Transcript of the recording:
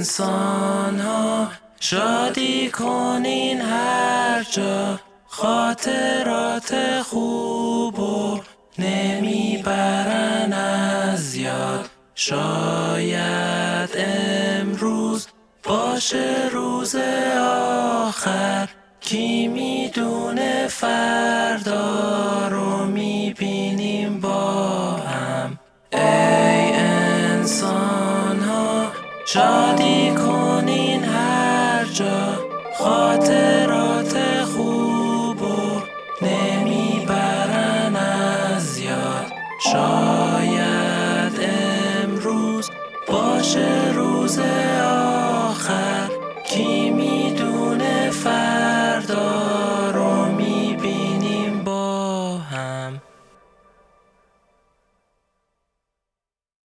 انسان ها شادی کنین هر جا، خاطرات خوب و نمیبرن از یاد. شاید امروز باشه روز آخر، کی میدونه فردا رو میبینیم با هم. ای انسان ها شادی کنین هر جا، خاطرات خوب و نمیبرن از یاد. شاید امروز باشه روز